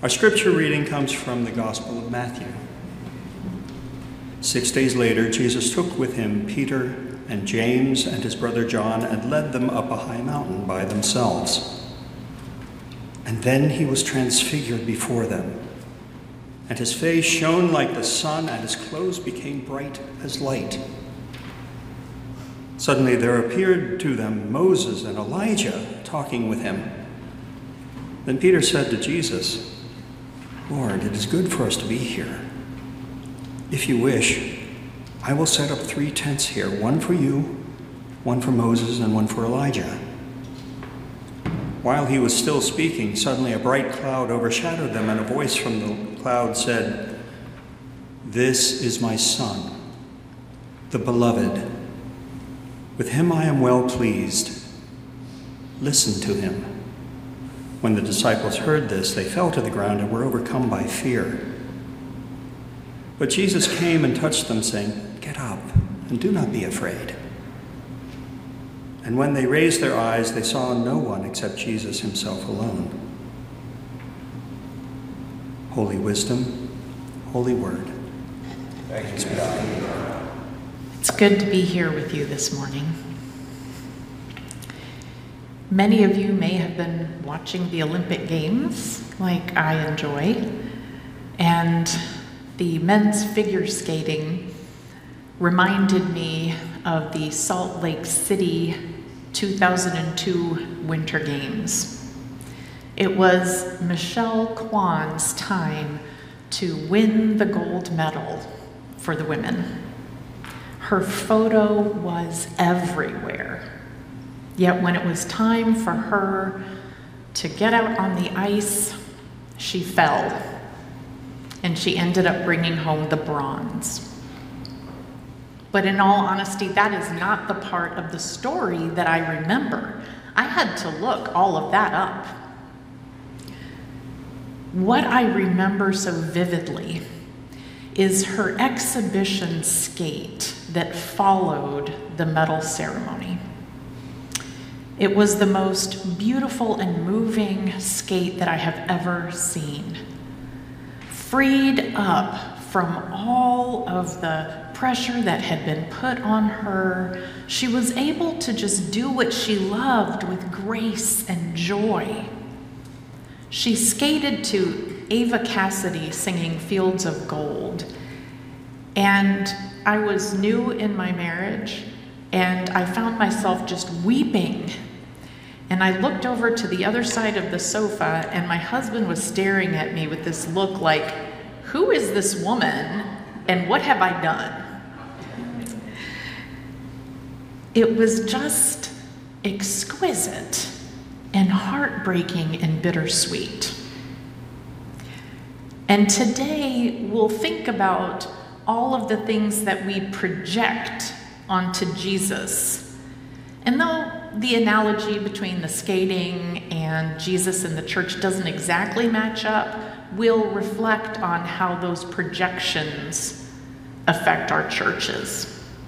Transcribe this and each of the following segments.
Our scripture reading comes from the Gospel of Matthew. 6 days later, Jesus took with him Peter and James and his brother John and led them up a high mountain by themselves. And then he was transfigured before them, and his face shone like the sun, and his clothes became bright as light. Suddenly there appeared to them Moses and Elijah talking with him. Then Peter said to Jesus, "Lord, it is good for us to be here. If you wish, I will set up 3 tents here, one for you, one for Moses, and one for Elijah." While he was still speaking, suddenly a bright cloud overshadowed them, and a voice from the cloud said, "This is my Son, the Beloved. With him I am well pleased. Listen to him." When the disciples heard this, they fell to the ground and were overcome by fear. But Jesus came and touched them, saying, "Get up and do not be afraid." And when they raised their eyes, they saw no one except Jesus himself alone. Holy wisdom, holy word. Thanks be God. It's good to be here with you this morning. Many of you may have been watching the Olympic Games, like I enjoy, and the men's figure skating reminded me of the Salt Lake City 2002 Winter Games. It was Michelle Kwan's time to win the gold medal for the women. Her photo was everywhere. Yet when it was time for her to get out on the ice, she fell, and she ended up bringing home the bronze. But in all honesty, that is not the part of the story that I remember. I had to look all of that up. What I remember so vividly is her exhibition skate that followed the medal ceremony. It was the most beautiful and moving skate that I have ever seen. Freed up from all of the pressure that had been put on her, she was able to just do what she loved with grace and joy. She skated to Ava Cassidy singing Fields of Gold. And I was new in my marriage, and I found myself just weeping. And I looked over to the other side of the sofa, and my husband was staring at me with this look like, "Who is this woman, and what have I done?" It was just exquisite and heartbreaking and bittersweet. And today we'll think about all of the things that we project onto Jesus. And though the analogy between the skating and Jesus in the church doesn't exactly match up, we'll reflect on how those projections affect our churches.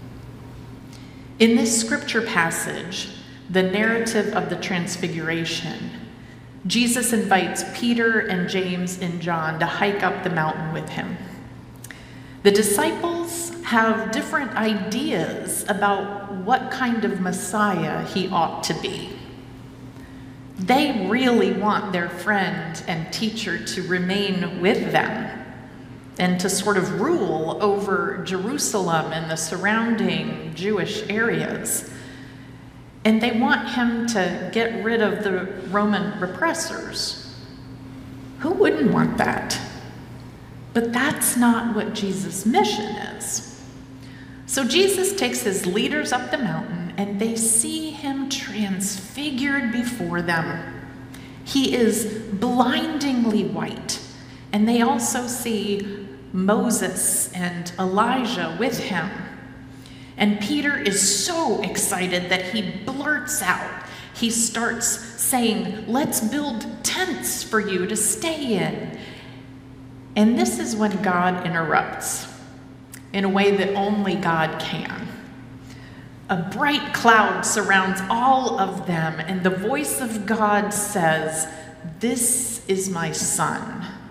In this scripture passage, the narrative of the Transfiguration, Jesus invites Peter and James and John to hike up the mountain with him. The disciples have different ideas about what kind of Messiah he ought to be. They really want their friend and teacher to remain with them and to sort of rule over Jerusalem and the surrounding Jewish areas. And they want him to get rid of the Roman repressors. Who wouldn't want that? But that's not what Jesus' mission is. So Jesus takes his leaders up the mountain, and they see him transfigured before them. He is blindingly white, and they also see Moses and Elijah with him. And Peter is so excited that he blurts out. He starts saying, "Let's build tents for you to stay in." And this is when God interrupts in a way that only God can. A bright cloud surrounds all of them, and the voice of God says, "This is my Son,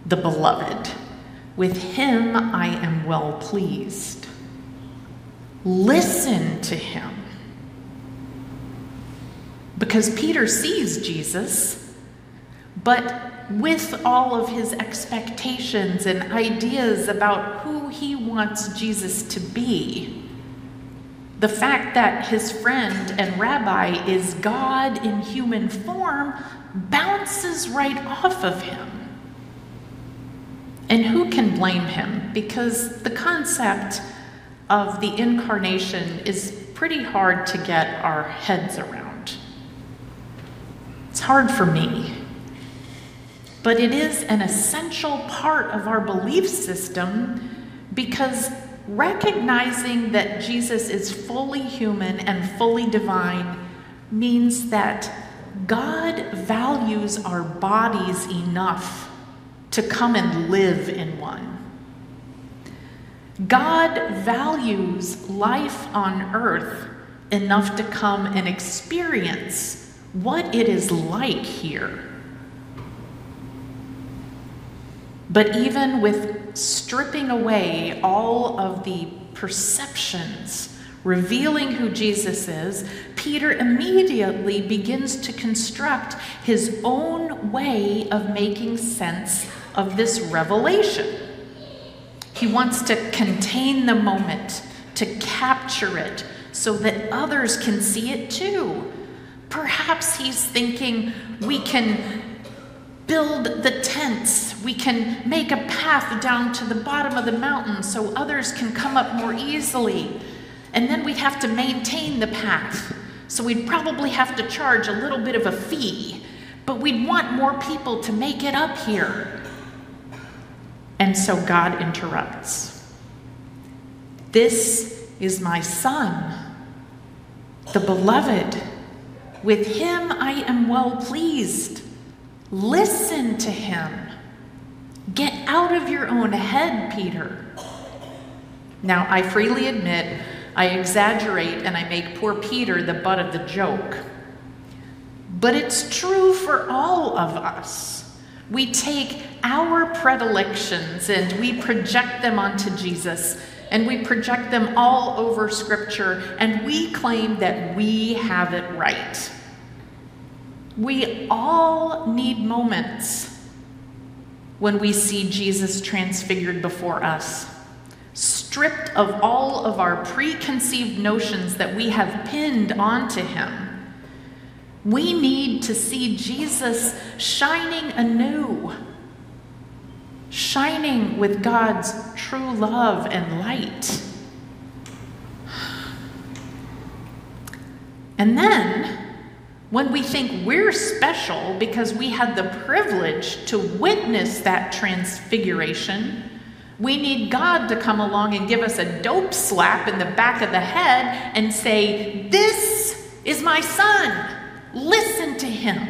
the beloved. With him I am well pleased. Listen to him. Because Peter sees Jesus, but with all of his expectations and ideas about who he wants Jesus to be, the fact that his friend and rabbi is God in human form bounces right off of him. And who can blame him? Because the concept of the incarnation is pretty hard to get our heads around. It's hard for me. But it is an essential part of our belief system, because recognizing that Jesus is fully human and fully divine means that God values our bodies enough to come and live in one. God values life on earth enough to come and experience what it is like here. But even with stripping away all of the perceptions, revealing who Jesus is, Peter immediately begins to construct his own way of making sense of this revelation. He wants to contain the moment, to capture it, so that others can see it too. Perhaps he's thinking we can build the tents, we can make a path down to the bottom of the mountain so others can come up more easily. And then we'd have to maintain the path. So we'd probably have to charge a little bit of a fee, but we'd want more people to make it up here. And so God interrupts. This is my son, the beloved. With him I am well pleased. Listen to him. Get out of your own head, Peter. Now, I freely admit I exaggerate and I make poor Peter the butt of the joke. But it's true for all of us. We take our predilections and we project them onto Jesus, and we project them all over Scripture, and we claim that we have it right. We all need moments when we see Jesus transfigured before us, stripped of all of our preconceived notions that we have pinned onto him. We need to see Jesus shining anew, shining with God's true love and light. And then, when we think we're special because we had the privilege to witness that transfiguration, we need God to come along and give us a dope slap in the back of the head and say, "This is my son. Listen to him."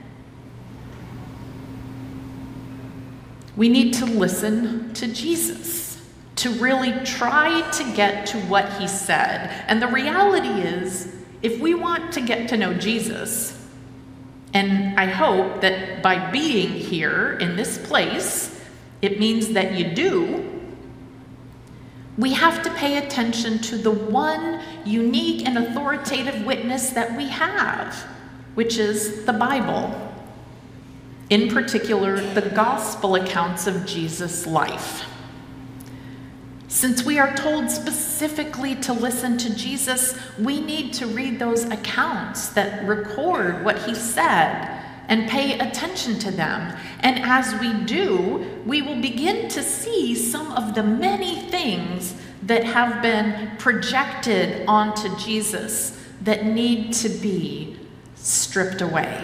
We need to listen to Jesus, to really try to get to what he said. And the reality is, if we want to get to know Jesus, and I hope that by being here in this place, it means that you do, we have to pay attention to the one unique and authoritative witness that we have, which is the Bible. In particular, the gospel accounts of Jesus' life. Since we are told specifically to listen to Jesus, we need to read those accounts that record what he said and pay attention to them. And as we do, we will begin to see some of the many things that have been projected onto Jesus that need to be stripped away.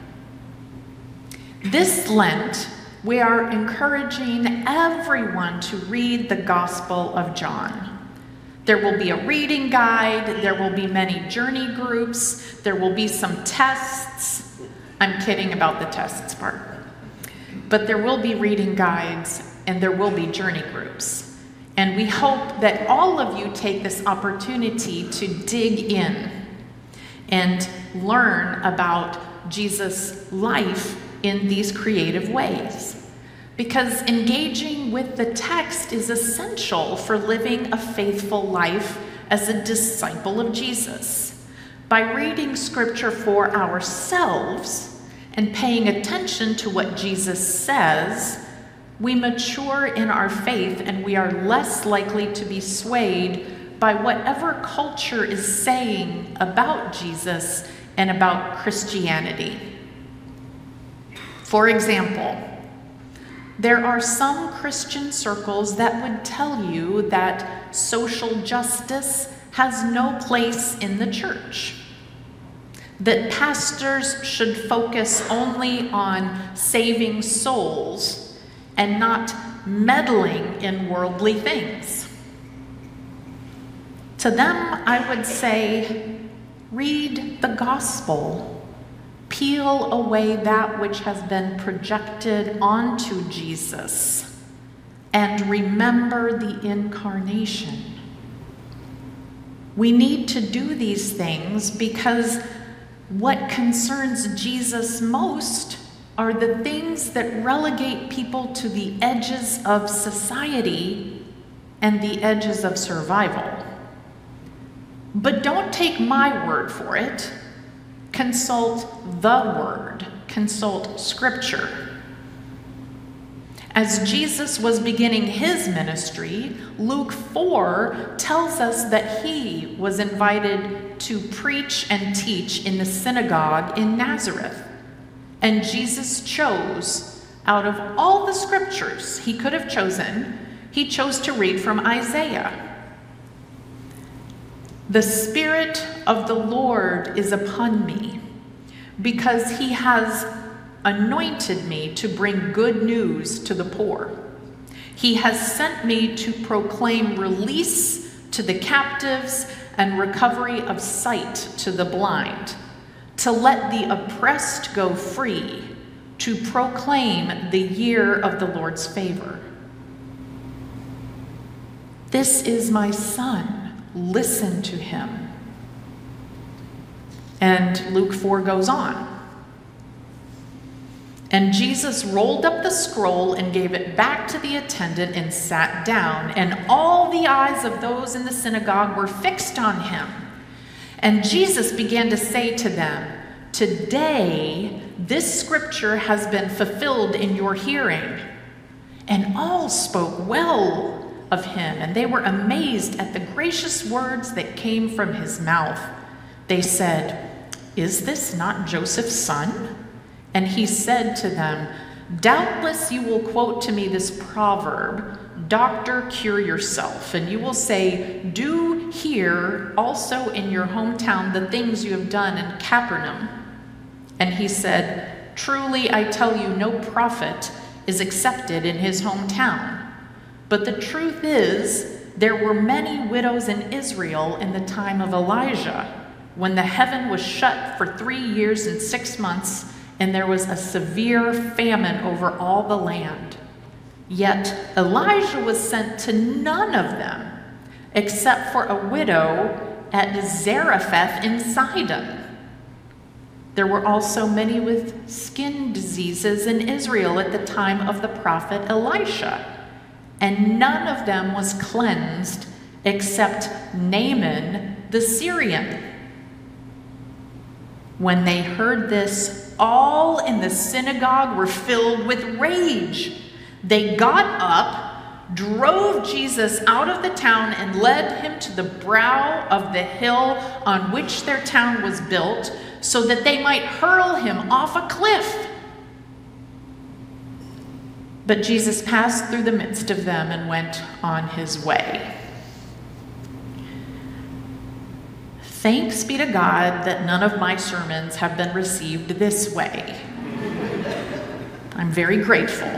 This Lent, we are encouraging everyone to read the Gospel of John. There will be a reading guide, there will be many journey groups, there will be some tests. I'm kidding about the tests part. But there will be reading guides and there will be journey groups. And we hope that all of you take this opportunity to dig in and learn about Jesus' life in these creative ways. because engaging with the text is essential for living a faithful life as a disciple of Jesus. By reading scripture for ourselves and paying attention to what Jesus says, we mature in our faith and we are less likely to be swayed by whatever culture is saying about Jesus and about Christianity. For example, there are some Christian circles that would tell you that social justice has no place in the church, that pastors should focus only on saving souls and not meddling in worldly things. To them, I would say, read the gospel. Peel away that which has been projected onto Jesus and remember the incarnation. We need to do these things because what concerns Jesus most are the things that relegate people to the edges of society and the edges of survival. But don't take my word for it. Consult the Word, consult Scripture. As Jesus was beginning his ministry, Luke 4 tells us that he was invited to preach and teach in the synagogue in Nazareth. And Jesus chose, out of all the scriptures he could have chosen, he chose to read from Isaiah. The Spirit of the Lord is upon me, because he has anointed me to bring good news to the poor. He has sent me to proclaim release to the captives and recovery of sight to the blind, to let the oppressed go free, to proclaim the year of the Lord's favor. This is my Son. Listen to him. And Luke 4 goes on. And Jesus rolled up the scroll and gave it back to the attendant and sat down. And all the eyes of those in the synagogue were fixed on him. And Jesus began to say to them, "Today, this scripture has been fulfilled in your hearing." And all spoke well of him, and they were amazed at the gracious words that came from his mouth. They said, "Is this not Joseph's son?" And he said to them, "Doubtless you will quote to me this proverb, 'Doctor, cure yourself.' And you will say, 'Do here also in your hometown the things you have done in Capernaum.'" And he said, "Truly I tell you, no prophet is accepted in his hometown. But the truth is, there were many widows in Israel in the time of Elijah, when the heaven was shut for 3 years and 6 months, and there was a severe famine over all the land. Yet Elijah was sent to none of them, except for a widow at Zarephath in Sidon. There were also many with skin diseases in Israel at the time of the prophet Elisha, and none of them was cleansed except Naaman the Syrian." When they heard this, all in the synagogue were filled with rage. They got up, drove Jesus out of the town, and led him to the brow of the hill on which their town was built, so that they might hurl him off a cliff. But Jesus passed through the midst of them and went on his way. Thanks be to God that none of my sermons have been received this way. I'm very grateful.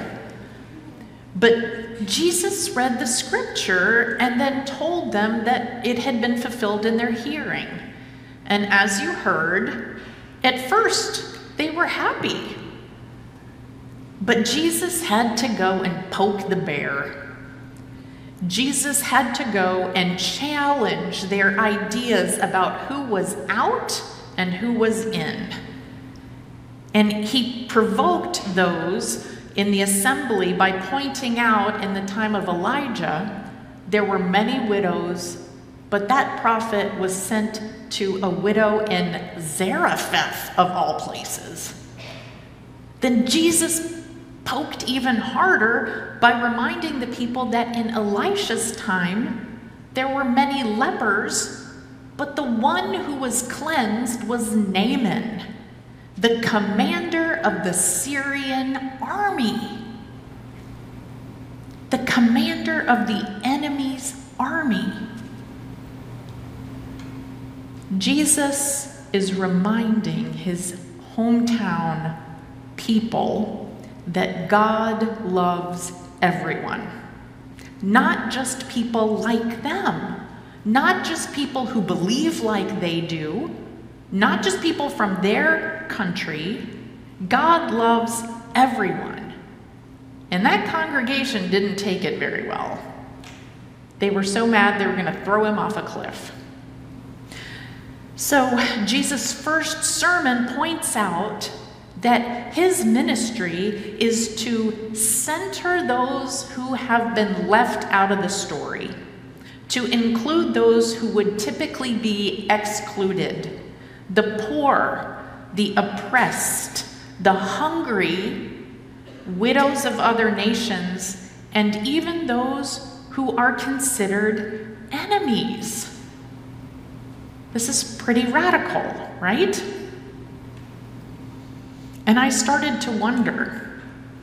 But Jesus read the scripture and then told them that it had been fulfilled in their hearing. And as you heard, at first they were happy. But Jesus had to go and poke the bear. Jesus had to go and challenge their ideas about who was out and who was in. And he provoked those in the assembly by pointing out in the time of Elijah, there were many widows, but that prophet was sent to a widow in Zarephath, of all places. Then Jesus poked even harder by reminding the people that in Elisha's time, there were many lepers, but the one who was cleansed was Naaman, the commander of the Syrian army. The commander of the enemy's army. Jesus is reminding his hometown people that God loves everyone. Not just people like them. Not just people who believe like they do. Not just people from their country. God loves everyone. And that congregation didn't take it very well. They were so mad they were going to throw him off a cliff. So Jesus' first sermon points out that his ministry is to center those who have been left out of the story, to include those who would typically be excluded, the poor, the oppressed, the hungry, widows of other nations, and even those who are considered enemies. This is pretty radical, right? And I started to wonder,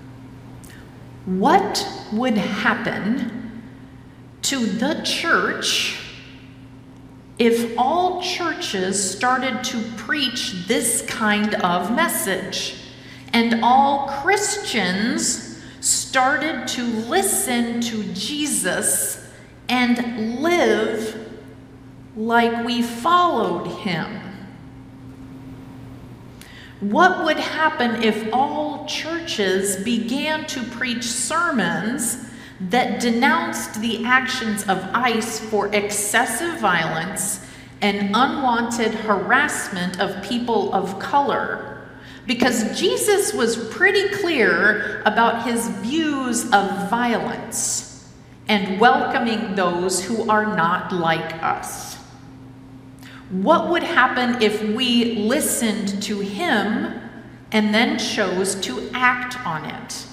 what would happen to the church if all churches started to preach this kind of message, and all Christians started to listen to Jesus and live like we followed him? What would happen if all churches began to preach sermons that denounced the actions of ICE for excessive violence and unwanted harassment of people of color? Because Jesus was pretty clear about his views of violence and welcoming those who are not like us. What would happen if we listened to him and then chose to act on it?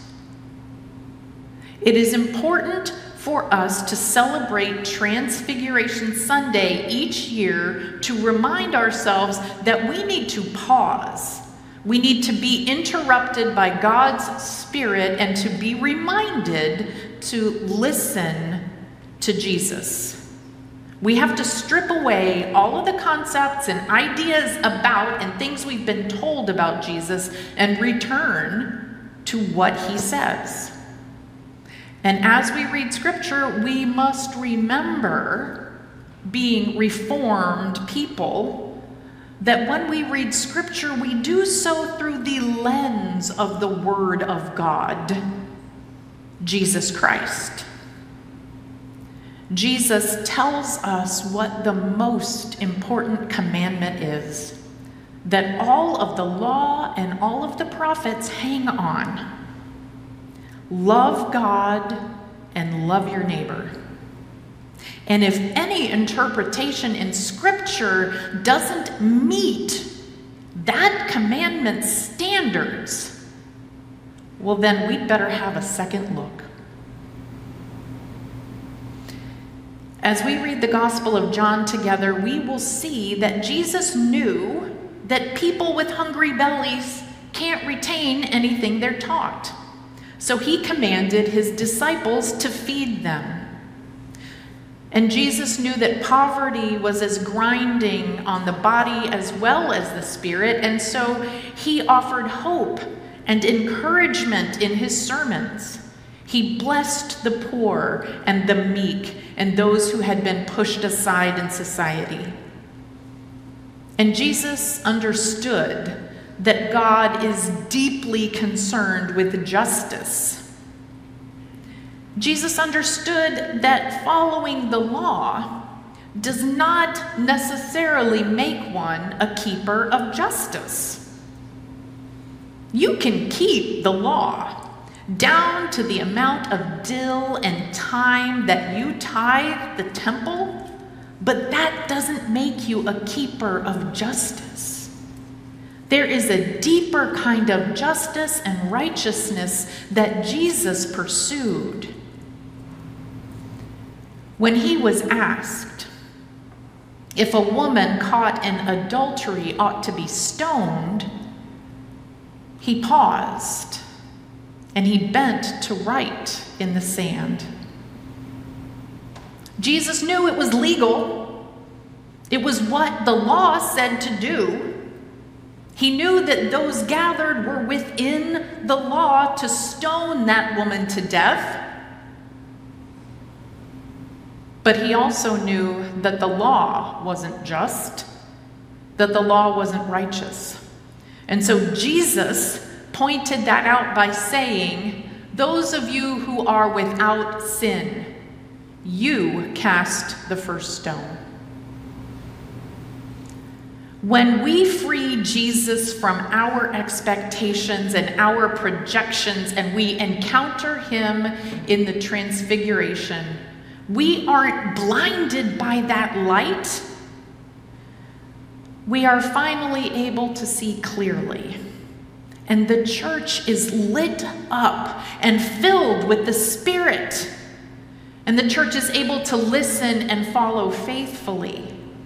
It is important for us to celebrate Transfiguration Sunday each year to remind ourselves that we need to pause. We need to be interrupted by God's Spirit and to be reminded to listen to Jesus. We have to strip away all of the concepts and ideas about and things we've been told about Jesus and return to what he says. And as we read scripture, we must remember, being reformed people, that when we read scripture, we do so through the lens of the Word of God, Jesus Christ. Jesus tells us what the most important commandment is, that all of the law and all of the prophets hang on. Love God and love your neighbor. And if any interpretation in Scripture doesn't meet that commandment's standards, well, then we'd better have a second look. As we read the Gospel of John together, we will see that Jesus knew that people with hungry bellies can't retain anything they're taught. So he commanded his disciples to feed them. And Jesus knew that poverty was as grinding on the body as well as the spirit, and so he offered hope and encouragement in his sermons. He blessed the poor and the meek and those who had been pushed aside in society. And Jesus understood that God is deeply concerned with justice. Jesus understood that following the law does not necessarily make one a keeper of justice. You can keep the law. down to the amount of dill and thyme that you tithe the temple, but that doesn't make you a keeper of justice. There is a deeper kind of justice and righteousness that Jesus pursued. When he was asked if a woman caught in adultery ought to be stoned, he paused and he bent to write in the sand. Jesus knew it was legal. It was what the law said to do. He knew that those gathered were within the law to stone that woman to death. But he also knew that the law wasn't just, that the law wasn't righteous. And so Jesus pointed that out by saying, "Those of you who are without sin, you cast the first stone." When we free Jesus from our expectations and our projections and we encounter him in the transfiguration, we aren't blinded by that light. We are finally able to see clearly. And the church is lit up and filled with the Spirit. And the church is able to listen and follow faithfully.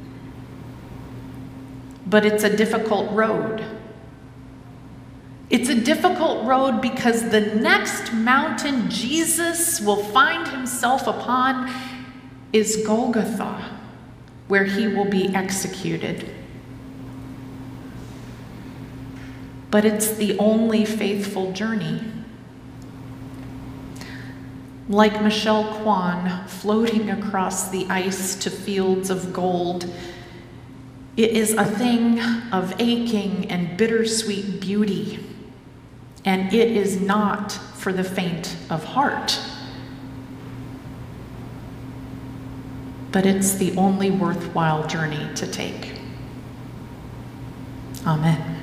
But it's a difficult road. It's a difficult road because the next mountain Jesus will find himself upon is Golgotha, where he will be executed. But it's the only faithful journey. Like Michelle Kwan floating across the ice to fields of gold, it is a thing of aching and bittersweet beauty, and it is not for the faint of heart. But it's the only worthwhile journey to take. Amen.